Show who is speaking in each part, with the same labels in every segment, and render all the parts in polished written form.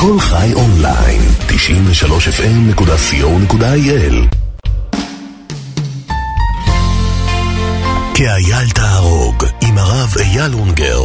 Speaker 1: כל חי אונליין, 93fm.co.il. כאייל תהרוג עם הרב אייל אונגר.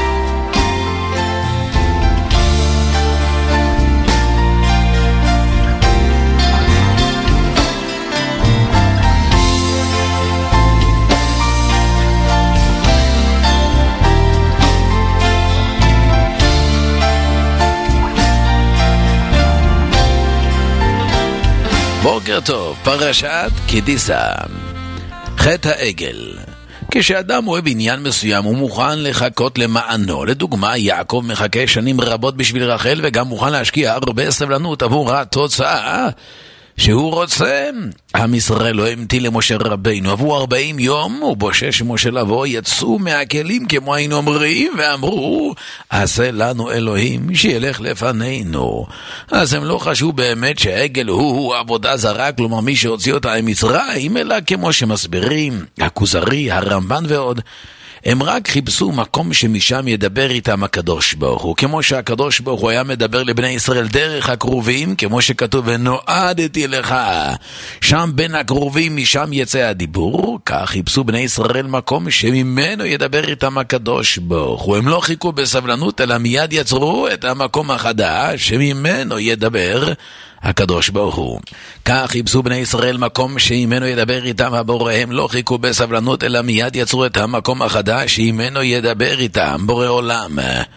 Speaker 2: בוקר טוב, פרשת קדיסה. חטא העגל. כשאדם אוהב עניין מסוים הוא מוכן לחכות למענו. לדוגמה, יעקב מחכה שנים רבות בשביל רחל וגם מוכן להשקיע הרבה סבלנות עבור התוצאה שהוא רוצה. עם ישראל לא המתין למשה רבינו. עבור 40 יום ובושש משה לבוא יצאו מהכלים כמו היינו אומרים ואמרו עשה לנו אלוהים שילך לפנינו. אז הם לא חשבו באמת שהעגל הוא עבודה זרה, כלומר מי שהוציא אותה ממצרים, אלא כמו שמסבירים הכוזרי, הרמב"ן ועוד, הם רק חיפשו מקום שמשם ידבר איתם הקדוש ברוך הוא, כמו שהקדוש ברוך הוא היה מדבר לבני ישראל דרך הקרובים, כמו שכתוב ונועדתי לך שם בין הקרובים, משם יצא הדיבור. כך חיפשו בני ישראל מקום שממנו ידבר איתם הקדוש ברוך הוא. הם לא חיכו בסבלנות אלא מיד יצרו את המקום החדש שממנו ידבר הקדוש ברוך הוא. כך חיפשו בני ישראל מקום שממנו ידבר איתם הבורא. הם לא חיכו בסבלנות אלא מיד יצרו את המקום החדש שממנו ידבר איתם בורא עולם.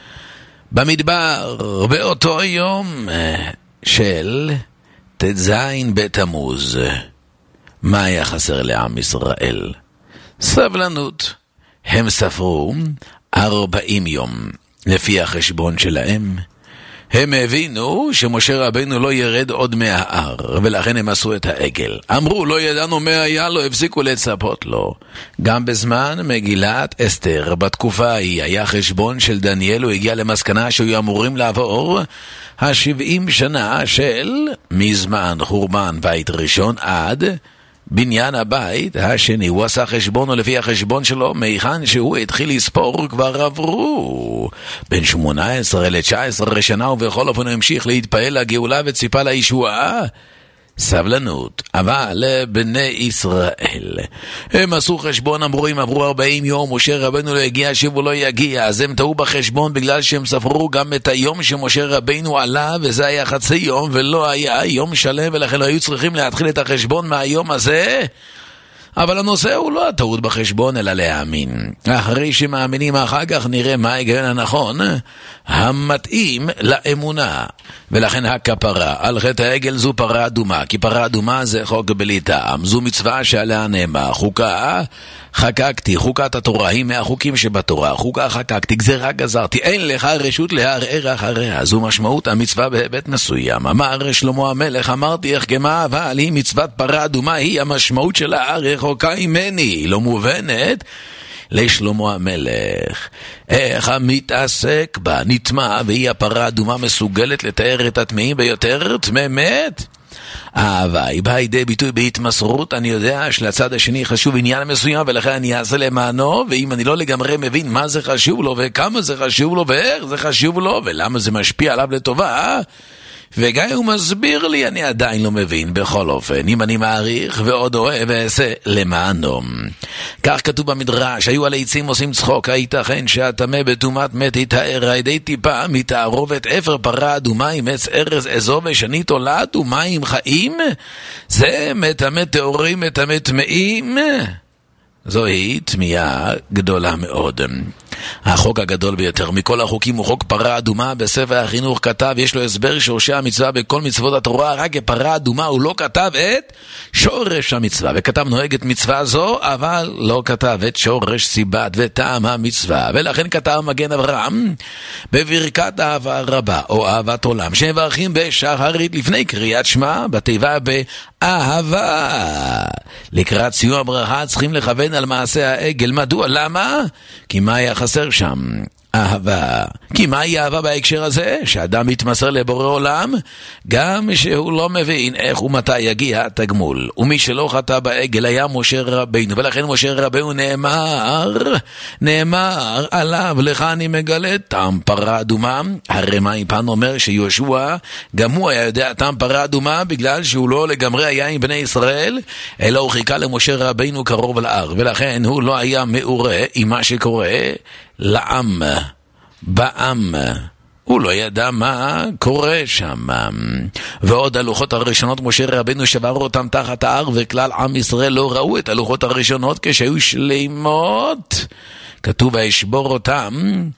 Speaker 2: במדבר באותו יום של ט"ז בתמוז, מה היה חסר לעם ישראל? סבלנות. הם ספרו 40 יום לפי החשבון שלהם. הם הבינו שמשה רבינו לא ירד עוד מההר, ולכן הם עשו את העגל. אמרו לא ידענו מה היה, לא הפסיקו לצפות לו. גם בזמן מגילת אסתר בתקופה ההיא היה חשבון של דניאל. הוא הגיע למסקנה שהיו אמורים לעבור 70 שנה של מזמן חורבן בית ראשון עד בניין הבית השני. הוא עשה חשבון, ולפי החשבון שלו מהיכן שהוא התחיל לספור כבר עברו בין 18 ל-19 שנה, ובכל אופן הוא המשיך להתפעל לגאולה וציפה לישועה. סבלנות. אבל בני ישראל הם עשו חשבון, אמרו אם עברו 40 יום משה רבינו לא יגיע, שוב הוא לא יגיע. אז הם טעו בחשבון בגלל שהם ספרו גם את היום שמשה רבינו עלה, וזה היה חצי יום ולא היה יום שלם, ולכן היו צריכים להתחיל את החשבון מהיום הזה. אבל הנושא הוא לא הטעות בחשבון אלא להאמין. אחרי שמאמינים אחר כך נראה מה ההיגיון הנכון המתאים לאמונה. ולכן הכפרה על חטא העגל זו פרה אדומה, כי פרה אדומה זה חוק בלי טעם. זו מצווה שעליה נאמר חוקה חקקתי. חוקת התורה היא מהחוקים שבתורה. חוקה חקקתי, גזרה גזרתי, אין לך רשות לערער אחריה. זו משמעות המצווה בהיבט מסוים. אמר שלמה המלך אמרתי אחכמה, אבל היא מצוות פרה אדומה, היא המשמעות שלה רחוקה ממני, לא מובנת לשלמה המלך. איך המתעסק בה נטמע, והיא הפרה אדומה מסוגלת לתאר את הטמאים ביותר תממת. אהבה היא באה לידי ביטוי בהתמסרות. אני יודע שלצד השני חשוב עניין מסוים, ולכן אני אעשה למענו, ואם אני לא לגמרי מבין מה זה חשוב לו וכמה זה חשוב לו ואיך זה חשוב לו ולמה זה משפיע עליו לטובה, וגם הוא מסביר לי, אני עדיין לא מבין. בכל אופן, אם אני מעריך ועוד אוהב ואעשה למענו. כך כתוב במדרש, היו על העצים עושים צחוק, הייתכן שהטמא בטומאת מת יתאר על ידי טיפה מתערובת אפר פרה אדומה עם עץ ארז אזוב ושנית עולת ומים חיים, זה מטמא טהורים מטמא טמאים. זוהי תמיהה גדולה מאוד. החוק הגדול ביותר מכל החוקים הוא חוק פרה אדומה. בספר החינוך כתב, יש לו הסבר שורשי המצווה בכל מצוות התורה, רק פרה אדומה הוא לא כתב את שורש המצווה, וכתב נוהגת מצווה זו, אבל לא כתב את שורש סיבת וטעם המצווה. ולכן כתב מגן אברהם בברכת אהבה רבה או אהבת עולם, שמברכים בשחרית לפני קריאת שמע בתיבה באהבה. לקראת סיום הברכה צריכים לכוון על מעשה העגל. מדוע? למה? כי מה היה חסר שם? אהבה. כי מהי אהבה בהקשר הזה? שאדם מתמסר לבורא עולם, גם שהוא לא מבין איך ומתי יגיע התגמול. ומי שלא חטא בעגל היה משה רבינו, ולכן משה רבינו נאמר עליו, לך אני מגלה טעם פרה אדומה. הרי מה פן אומר שיהושע, גם הוא היה יודע טעם פרה אדומה, בגלל שהוא לא לגמרי היה עם בני ישראל, אלא הוא חיכה למשה רבינו קרוב להר, ולכן הוא לא היה מעורה עם מה שקורה לעם, בעם. הוא לא ידע מה קורה שם. ועוד הלוחות הראשונות משה רבינו שבר אותם תחת ההר, וכלל עם ישראל לא ראו את הלוחות הראשונות כשהיו שלימות. כתוב וישבור אותם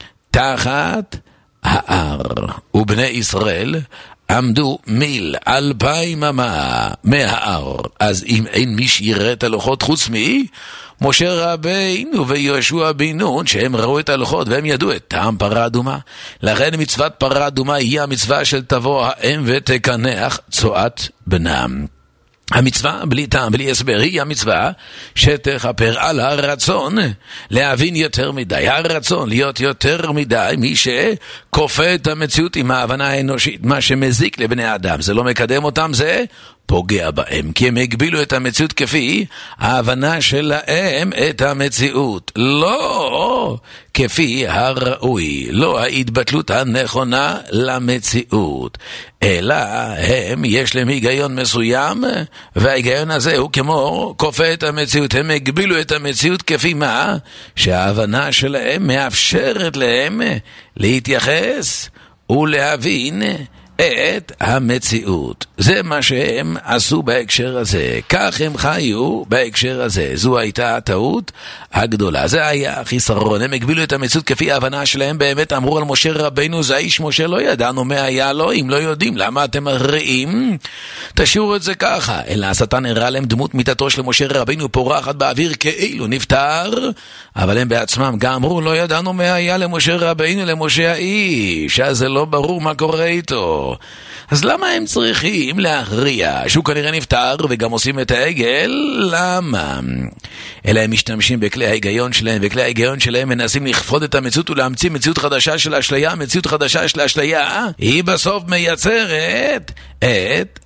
Speaker 2: תחת ההר. ובני ישראל עמדו 2,000 אמה מההר. אז אם אין מי שיראה את הלוחות חוץ משה רבינו ויהושע בן נון, שהם ראו את הלוחות והם ידעו את טעם פרה אדומה. לכן מצוות פרה אדומה היא המצווה של תבוא האם ותקנח צואת בנם. המצווה בלי טעם, בלי הסבר, היא המצווה שתכפר על הרצון להבין יותר מדי, הרצון להיות יותר מדי, מי שכופה את המציאות עם ההבנה האנושית, מה שמזיק לבני אדם, זה לא מקדם אותם, זה פוגע בהם, כי הם הגבילו את המציאות כפי ההבנה שלהם את המציאות, לא כפי הראוי, לא ההתבטלות הנכונה למציאות, אלא הם יש להם היגיון מסוים, וההיגיון הזה הוא כמו כופה את המציאות, הם הגבילו את המציאות כפי מה שההבנה שלהם מאפשרת להם להתייחס ולהבין את המציאות. זה מה שהם עשו בהקשר הזה, כך הם חיו בהקשר הזה. זו הייתה הטעות הגדולה, זה היה החיסרון. הם הגבילו את המציאות כפי ההבנה שלהם. באמת אמרו על משה רבינו, זה האיש משה, לא ידענו מה היה לו. אם לא יודעים, למה אתם מראים? תשאירו את זה ככה. אלא השטן הראה להם דמות מיתתו של משה רבינו פורחת באוויר כאילו נפטר, אבל הם בעצמם גם אמרו, לא ידענו מה היה למשה רבינו, למשה האיש, אז זה לא ברור מה קורה איתו. אז למה הם צריכים להכריע שהוא כנראה נפטר וגם עושים את העגל? למה? אלא הם משתמשים בכלי ההיגיון שלהם, וכלי ההיגיון שלהם מנסים לכפות את המציאות ולהמציא מציאות חדשה של אשליה. מציאות חדשה של אשליה היא בסוף מייצרת את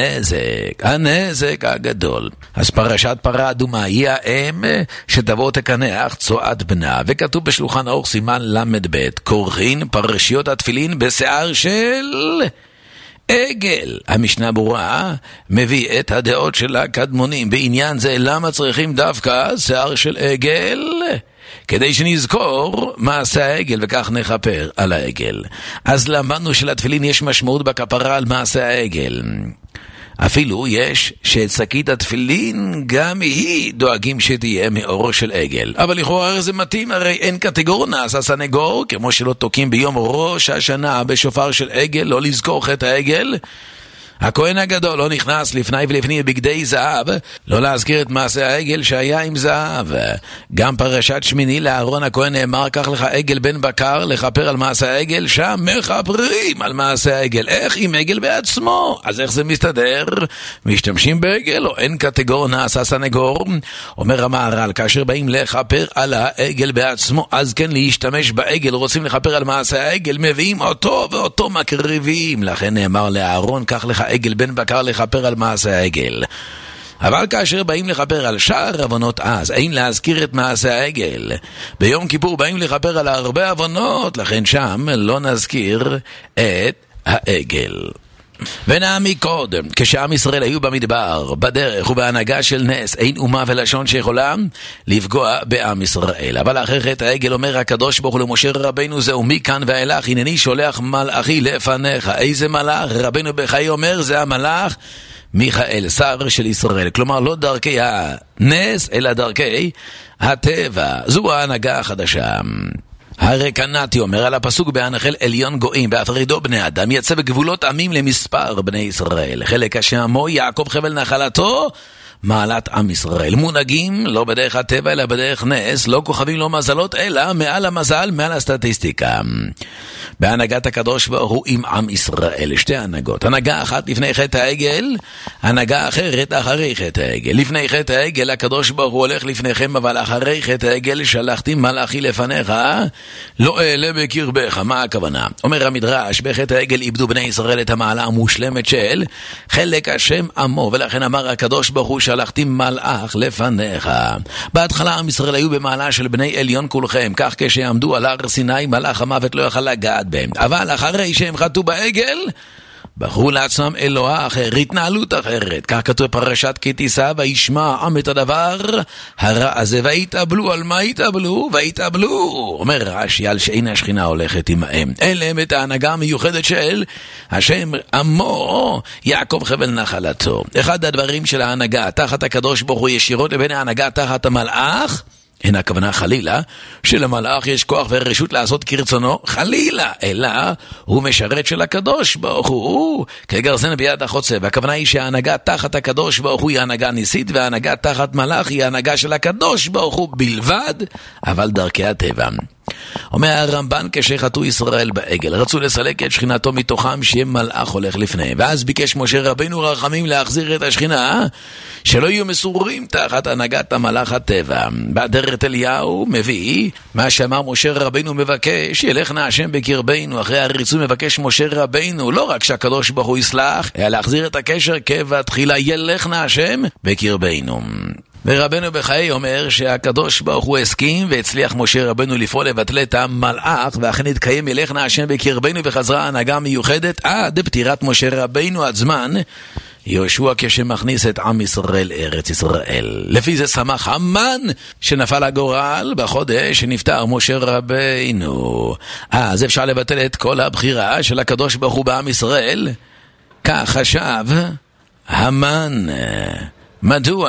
Speaker 2: הנזק הגדול. אז פרשת פרה אדומה היא האם שתבוא תקנח צואת בנה, וכתוב בשולחן ערוך סימן למד קוראים פרשיות התפילין בשיער של עגל. המשנה ברורה מביא את הדעות של הקדמונים בעניין זה. למה צריכים דווקא שיער של עגל? כדי שנזכור מעשה העגל וכך נחפר על העגל. אז למדנו שלתפילין יש משמעות בכפרה על מעשה העגל. אפילו יש שאת שקית התפילין גם היא דואגים שתהיה מאורו של עגל. אבל לכאורה זה מתאים, הרי אין קטגור נעשה סנגור, כמו שלא תוקים ביום ראש השנה בשופר של עגל, לא לזכור חטא העגל. הכהן הגדול לא נכנס לפני ולפני בגדי זהב, לא להזכיר את מעשה העגל שהיה עם זהב. גם פרשת שמיני לאהרון הכהן נאמר, קח לך עגל בן בקר לכפר על מעשה העגל, שם מחפרים על מעשה העגל. איך עם עגל בעצמו? אז איך זה מסתדר? משתמשים בעגל או אין קטגור נעשה סנגור? אומר המהר"ל, כאשר באים לכפר על העגל בעצמו, אז כן להשתמש בעגל, רוצים לכפר על מעשה העגל, מביאים אותו ואותו מקריבים. לכן נאמר לאהרון, קח לך עגל בן בקר לכפר על מעשה העגל. אבל כאשר באים לכפר על שאר עוונות, אז אין להזכיר את מעשה העגל. ביום כיפור באים לכפר על הרבה עוונות, לכן שם לא נזכיר את העגל. ונעמי קודם, כשעם ישראל היו במדבר, בדרך ובהנהגה של נס, אין אומה ולשון שיכולה לפגוע בעם ישראל. אבל אחרי חטא העגל אומר הקדוש ברוך הוא למשה רבינו, זהו מכאן ואילך הנני שולח מלאכי לפניך. איזה מלאך? רבינו בחיי אומר, זה המלאך מיכאל, שר של ישראל. כלומר לא דרכי הנס אלא דרכי הטבע. זו ההנהגה החדשה. הרי קנאתי אומר על הפסוק בהנחל עליון גויים בהפרידו בני אדם יצא בגבולות עמים למספר בני ישראל. חלק השמו יעקב חבל נחלתו מעלת עם ישראל. מונהגים לא בדרך הטבע אלא בדרך נס, לא כוכבים לא מזלות אלא מעל המזל, מעל הסטטיסטיקה. בהנהגת הקדוש ברוך הוא עם עם ישראל, שתי הנהגות, הנהגה אחת לפני חטא העגל, הנהגה אחרת אחרי חטא העגל. לפני חטא העגל הקדוש ברוך הוא הולך לפניכם, אבל אחרי חטא העגל שלחתי מלאכי לפניך, לא אעלה בקרבך. מה הכוונה? אומר המדרש, בחטא העגל איבדו בני ישראל את המעלה המושלמת של חלק השם עמו, ולכן אמר הקדוש ברוך הוא שלחתי מלאך לפניך. בהתחלה עם ישראל היו במעלה של בני עליון כולכם, כך כשיעמדו על הר סיני מלאך המוות לא יוכל לגעת בהם, אבל אחרי שהם חטאו בעגל בחרו לעצמם אלוה אחר, התנהלות אחרת. כך כתוב פרשת כי תישא, וישמע עם את הדבר הרע הזה ויתאבלו. על מה יתאבלו? ויתאבלו, אומר רש"י, על שאין השכינה הולכת עמהם. אין להם את ההנהגה המיוחדת של השם עמו, יעקב חבל נחלתו. אחד הדברים של ההנהגה תחת הקדוש ברוך הוא ישירות לבין ההנהגה תחת המלאך, אין הכוונה חלילה שלמלאך יש כוח ורשות לעשות כרצונו, חלילה, אלא הוא משרת של הקדוש ברוך הוא כגרזן ביד החוצה. והכוונה היא שההנהגה תחת הקדוש ברוך הוא היא הנהגה ניסית, וההנהגה תחת מלאך היא הנהגה של הקדוש ברוך הוא בלבד, אבל דרכי הטבע. אומר הרמב"ן, כשחטאו ישראל בעגל רצו לסלק את שכינתו מתוכם, שיהיה מלאך הולך לפניהם, ואז ביקש משה רבינו רחמים להחזיר את השכינה, שלא יהיו מסורים תחת הנהגת המלאך הטבע. באדרת אליהו מביא מה שאמר משה רבינו מבקש, ילך נא השם בקרבנו. אחרי הריצוי מבקש משה רבינו לא רק שהקדוש ברוך הוא יסלח, אלא להחזיר את הקשר כבתחילה, ילך נא השם בקרבנו. ורבנו בחיי אומר שהקדוש ברוך הוא הסכים והצליח משה רבנו לפעול לבטל את המלאך, ואכן התקיים ילך נא השם בקרבנו, וחזרה הנהגה מיוחדת עד פטירת משה רבנו, עד זמן יהושע כשמכניס את עם ישראל ארץ ישראל. לפי זה שמח המן שנפל הגורל בחודש שנפטר משה רבנו. אז אפשר לבטל את כל הבחירה של הקדוש ברוך הוא בעם ישראל? כך חשב המן. מדוע?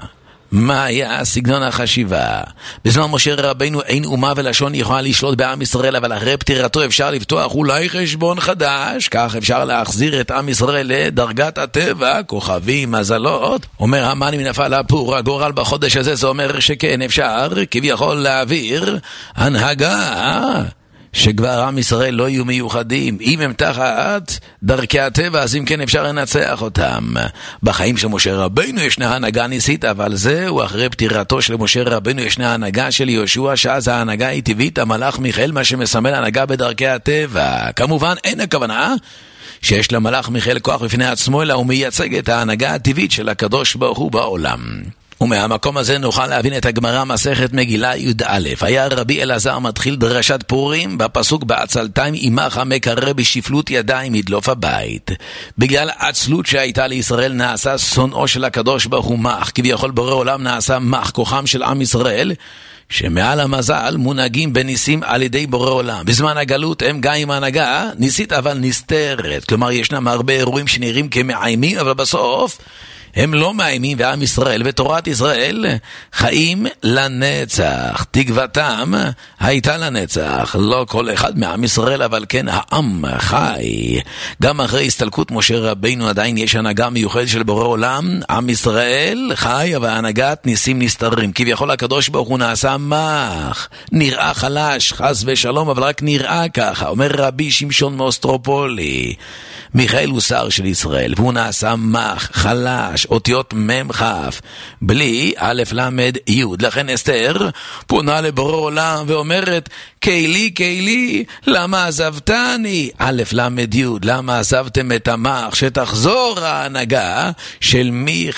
Speaker 2: מה היה סגנון החשיבה? בזמן משה רבינו אין אומה ולשון יכולה לשלוט בעם ישראל, אבל אחרי פטירתו אפשר לפתוח אולי חשבון חדש, כך אפשר להחזיר את עם ישראל לדרגת הטבע, כוכבים, מזלות. אומר המן, אם נפל הפור הגורל בחודש הזה, זה אומר שכן אפשר כביכול להעביר הנהגה שכבר עם ישראל לא יהיו מיוחדים. אם הם תחת דרכי הטבע, אז אם כן אפשר לנצח אותם. בחיים של משה רבינו ישנה הנהגה ניסית, אבל זהו, אחרי פטירתו של משה רבינו ישנה הנהגה של יהושע, שאז ההנהגה היא טבעית, המלאך מיכאל, מה שמסמל הנהגה בדרכי הטבע. כמובן אין הכוונה שיש למלאך מיכאל כוח בפני עצמו, אלא הוא מייצג את ההנהגה הטבעית של הקדוש ברוך הוא בעולם. ומהמקום הזה נוכל להבין את הגמרא מסכת מגילה י"א. היה רבי אלעזר מתחיל דרשת פורים בפסוק בעצלתיים עמך מקרב בשפלות ידיים ידלוף הבית. בגלל עצלות שהייתה לישראל נעשה שונאו של הקדוש ברוך הוא מח, כביכול בורא עולם נעשה מח, כוחם של עם ישראל שמעל המזל מונהגים בניסים על ידי בורא עולם. בזמן הגלות הם גם עם הנהגה ניסית אבל נסתרת, כלומר ישנם הרבה אירועים שנראים כמאיימים, אבל בסוף הם לא מאיימים, ועם ישראל ותורת ישראל חיים לנצח. תקוותם הייתה לנצח. לא כל אחד מעם ישראל, אבל כן העם חי. גם אחרי הסתלקות משה רבינו עדיין יש הנהגה מיוחדת של בורא עולם. עם ישראל חי, אבל הנהגת ניסים נסתרים. כביכול הקדוש ברוך הוא נעשה מח, נראה חלש, חס ושלום, אבל רק נראה ככה. אומר רבי שמשון מאוסטרופולי, מיכאל הוא שר של ישראל, והוא נעשה מח, חלש, אותיות מם חף, בלי א' למד י'. לכן אסתר פונה לבורא עולם ואומרת, קהילי קהילי, למה עזבתני? א' למד י', למה עזבתם את המח? שתחזור ההנהגה של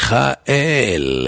Speaker 2: מיכאל.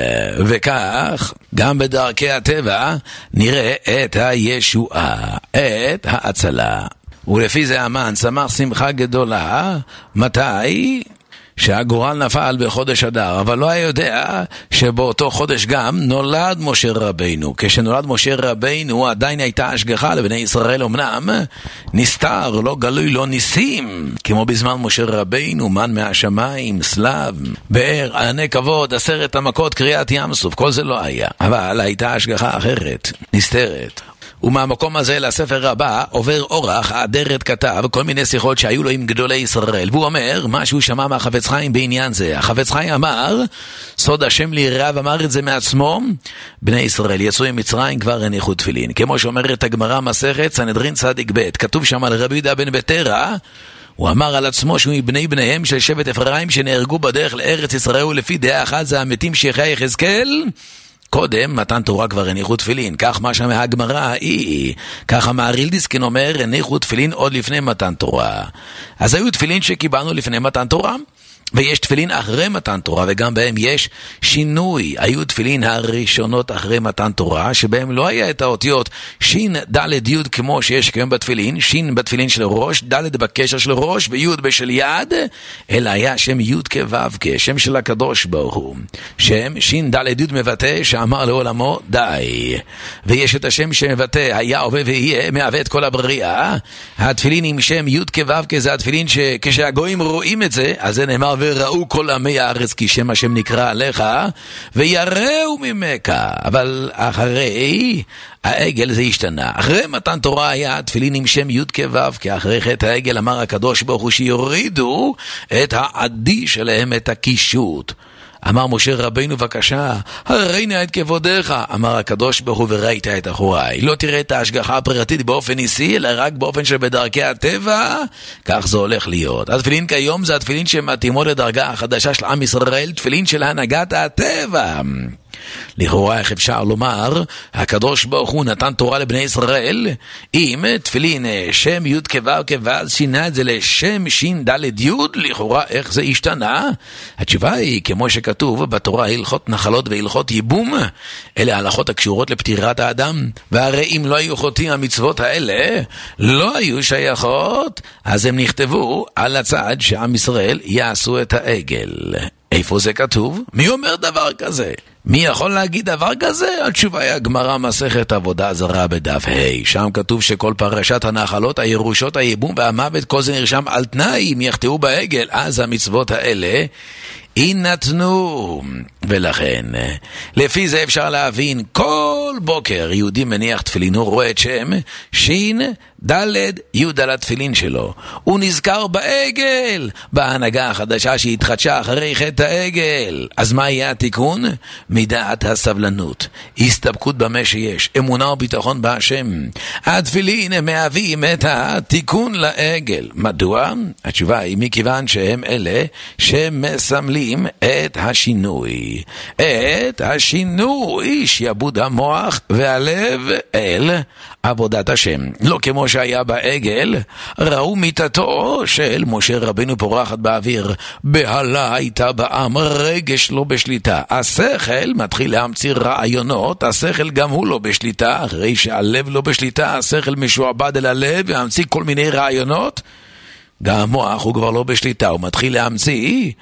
Speaker 2: וכך גם בדרכי הטבע נראה את הישועה, את ההצלה. ולפי זה המן שמח שמחה גדולה. מתי? שהגורל נפל בחודש אדר, אבל לא היה יודע שבאותו חודש גם נולד משה רבינו. כשנולד משה רבינו עדיין הייתה השגחה לבני ישראל, אמנם נסתר, לא גלוי, לא ניסים, כמו בזמן משה רבינו, מן מהשמיים, סלב, באר, ענני כבוד, 10 המכות, קריאת ים סוף, כל זה לא היה, אבל הייתה השגחה אחרת, נסתרת. ומהמקום הזה לספר הבא עובר אורח, האדרת כתב כל מיני שיחות שהיו לו עם גדולי ישראל, והוא אומר מה שהוא שמע מהחפץ חיים בעניין זה. החפץ חיים אמר, סוד השם ליראה, ואמר את זה מעצמו, בני ישראל יצאו ממצרים כבר הניחו תפילין, כמו שאומרת הגמרא מסכת סנהדרין צדיק ב', כתוב שם על רבי יהודה בן בטרה, הוא אמר על עצמו שהוא מבני בניהם של שבט אפרים שנהרגו בדרך לארץ ישראל, ולפי דעה אחת זה המתים שיחיה יחזקאל קודם מתן תורה כבר הניחו תפילין. כך מה שמהגמרא היא, ככה מהרילדיסקין אומר, הניחו תפילין עוד לפני מתן תורה. אז היו תפילין שקיבלנו לפני מתן תורה, ויש תפילין אחרי מתן תורה, וגם בהם יש שינוי. היו תפילין הראשונות אחרי מתן תורה, שבהם לא היה את האותיות שין ד' י' כמו שיש כיום בתפילין, שין בתפילין של ראש, ד' בקשר של ראש, וי' בשל יד, אלא היה שם י' כו' כשם של הקדוש ברוך הוא. שם שין ד' י' מבטא שאמר לעולמו די. ויש את השם שמבטא היה הווה ויהיה, מהווה את כל הבריאה. התפילין עם שם י' כו' זה התפילין שכשהגויים רואים את זה, אז זה נאמר וראו כל עמי הארץ כי שם השם נקרא עליך ויראו ממך. אבל אחרי העגל זה השתנה. אחרי מתן תורה היה תפילין עם שם י' כו', כי אחרי חטא העגל אמר הקדוש ברוך הוא שיורידו את העדי שלהם, את הקישוט. אמר משה רבינו בבקשה, הראינה את כבודך, אמר הקדוש ברוך הוא וראית את אחוריי. לא תראה את ההשגחה הפרטית באופן ניסי, אלא רק באופן שבדרכי הטבע, כך זה הולך להיות. התפילין כיום זה התפילין שמתאימו לדרגה החדשה של עם ישראל, תפילין של הנהגת הטבע. לכאורה איך אפשר לומר, הקדוש ברוך הוא נתן תורה לבני ישראל, אם תפילין שם י' כו' אז שינה את זה לשם שין ד' י', לכאורה איך זה השתנה? התשובה היא, כמו שכתוב בתורה, הלכות נחלות והלכות ייבום, אלה ההלכות הקשורות לפטירת האדם, והרי אם לא היו חוטאים המצוות האלה, לא היו שייכות, אז הם נכתבו על הצד שעם ישראל יעשו את העגל. איפה זה כתוב? מי אומר דבר כזה? מי יכול להגיד דבר כזה? התשובה היא הגמרא מסכת עבודה זרה בדף ה', שם כתוב שכל פרשת הנחלות, הירושות, הייבום והמוות, כל זה נרשם על תנאי, אם יחטאו בעגל, אז המצוות האלה יינתנו. ולכן לפי זה אפשר להבין, כל בוקר יהודי מניח תפילין, הוא רואה את שם שין ד' י' על התפילין שלו, הוא נזכר בעגל, בהנהגה החדשה שהתחדשה אחרי חטא העגל. אז מה יהיה התיקון? מידת הסבלנות, הסתפקות במה שיש, אמונה וביטחון בהשם. התפילין הם מהווים את התיקון לעגל. מדוע? התשובה היא מכיוון שהם אלה שמסמלים את השינוי, את השינוי שיבוד המוח והלב אל עבודת השם. לא כמו שהיה בעגל, ראו מיתתו של משה רבינו פורחת באוויר, בהלה הייתה בעם, רגש לא בשליטה. השכל מתחיל להמציא רעיונות, השכל גם הוא לא בשליטה, אחרי שהלב לא בשליטה, השכל משועבד אל הלב והמציא כל מיני רעיונות, גם המוח הוא כבר לא בשליטה, הוא מתחיל להמציא,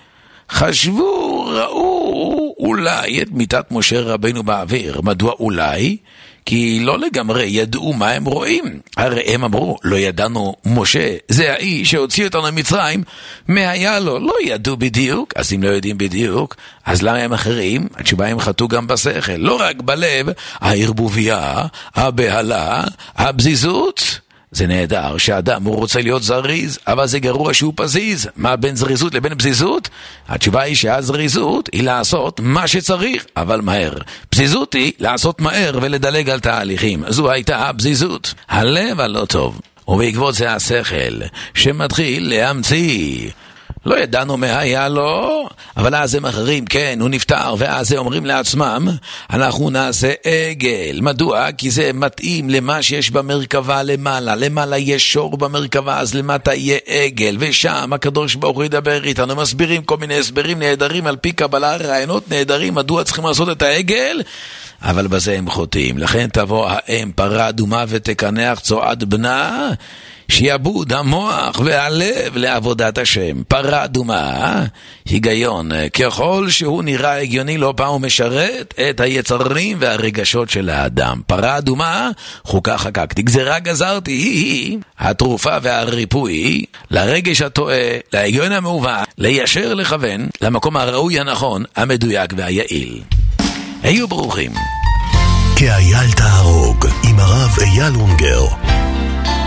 Speaker 2: חשבו, ראו אולי את מיתת משה רבינו באוויר. מדוע אולי? כי לא לגמרי ידעו מה הם רואים. הרי הם אמרו, לא ידענו משה, זה האיש שהוציא אותנו ממצרים, מה היה לו? לא ידעו בדיוק. אז אם לא יודעים בדיוק, אז למה הם אחרים? התשובה הם חטאו גם בשכל, לא רק בלב, הערבוביה, הבהלה, הבזיזות. זה נהדר שאדם הוא רוצה להיות זריז, אבל זה גרוע שהוא פזיז. מה בין זריזות לבין פזיזות? התשובה היא שהזריזות היא לעשות מה שצריך, אבל מהר. פזיזות היא לעשות מהר ולדלג על תהליכים. זו הייתה הפזיזות. הלב הלא טוב. ובעקבות זה השכל שמתחיל להמציא. לא ידענו מה היה לו, אבל אז הם אחרים, כן, הוא נפטר, ואז הם אומרים לעצמם, אנחנו נעשה עגל. מדוע? כי זה מתאים למה שיש במרכבה למעלה. למעלה יש שור במרכבה, אז למטה יהיה עגל, ושם הקדוש ברוך הוא ידבר איתנו, מסבירים כל מיני הסברים נהדרים על פי קבלה, רעיונות נהדרים, מדוע צריכים לעשות את העגל? אבל בזה הם חוטאים. לכן תבוא האם פרה אדומה ותקנח צועד בנה, שיבוד המוח והלב לעבודת השם. פרה אדומה, היגיון, ככל שהוא נראה הגיוני, לא פעם הוא משרת את היצרים והרגשות של האדם. פרה אדומה, חוקה חקקתי, גזרה גזרתי, היא התרופה והריפוי לרגש הטועה, להגיון המעוות, ליישר לכוון למקום הראוי, הנכון, המדויק והיעיל. היו ברוכים.
Speaker 1: כאייל תהרוג עם הרב אייל אונגר.